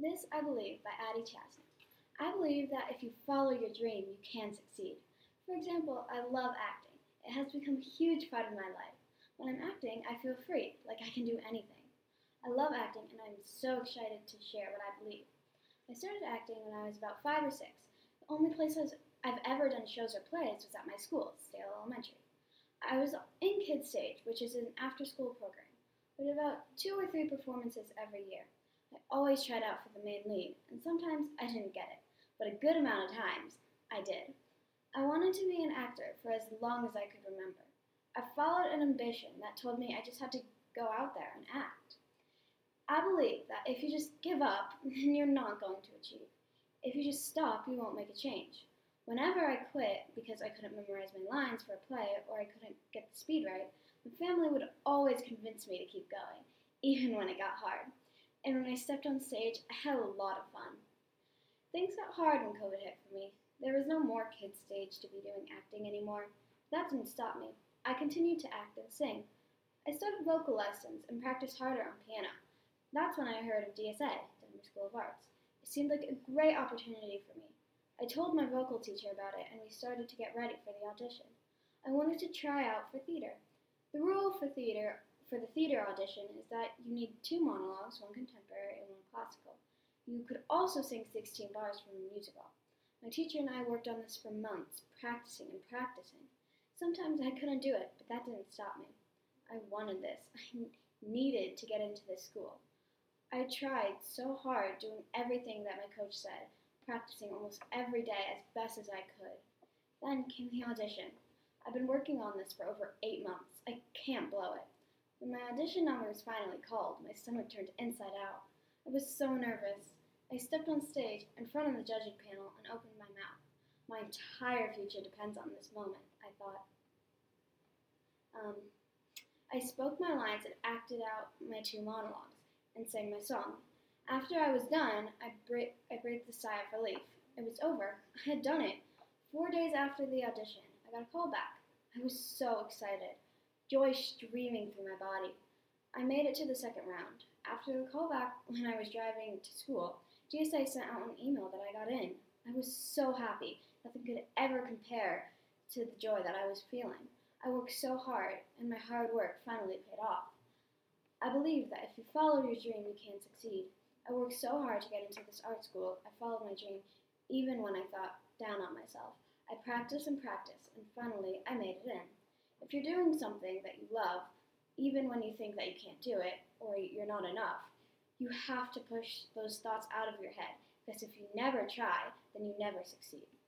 This I Believe by Addie Chastain. I believe that if you follow your dream, you can succeed. For example, I love acting. It has become a huge part of my life. When I'm acting, I feel free, like I can do anything. I love acting and I'm so excited to share what I believe. I started acting when I was about 5 or 6. The only places I've ever done shows or plays was at my school, Stale Elementary. I was in Kids Stage, which is an after-school program, with about 2 or 3 performances every year. I always tried out for the main lead, and sometimes I didn't get it, but a good amount of times I did. I wanted to be an actor for as long as I could remember. I followed an ambition that told me I just had to go out there and act. I believe that if you just give up, then you're not going to achieve. If you just stop, you won't make a change. Whenever I quit because I couldn't memorize my lines for a play or I couldn't get the speed right, my family would always convince me to keep going, even when it got hard. And when I stepped on stage, I had a lot of fun. Things got hard when COVID hit for me. There was no more Kids Stage to be doing acting anymore. That didn't stop me. I continued to act and sing. I started vocal lessons and practiced harder on piano. That's when I heard of DSA, Denver School of Arts. It seemed like a great opportunity for me. I told my vocal teacher about it and we started to get ready for the audition. I wanted to try out for theater. The rule for the theater audition is that you need 2 monologues, 1 contemporary and 1 classical. You could also sing 16 bars from a musical. My teacher and I worked on this for months, practicing and practicing. Sometimes I couldn't do it, but that didn't stop me. I wanted this. I needed to get into this school. I tried so hard doing everything that my coach said, practicing almost every day as best as I could. Then came the audition. I've been working on this for over 8 months. I can't blow it. When my audition number was finally called, my stomach turned inside out. I was so nervous. I stepped on stage in front of the judging panel and opened my mouth. My entire future depends on this moment, I thought. I spoke my lines and acted out my 2 monologues and sang my song. After I was done, I breathed a sigh of relief. It was over. I had done it. 4 days after the audition, I got a call back. I was so excited, joy streaming through my body. I made it to the 2nd round. After the call back, when I was driving to school, GSA sent out an email that I got in. I was so happy. Nothing could ever compare to the joy that I was feeling. I worked so hard, and my hard work finally paid off. I believe that if you follow your dream, you can succeed. I worked so hard to get into this art school. I followed my dream, even when I thought down on myself. I practiced and practiced, and finally, I made it in. If you're doing something that you love, even when you think that you can't do it, or you're not enough, you have to push those thoughts out of your head, because if you never try, then you never succeed.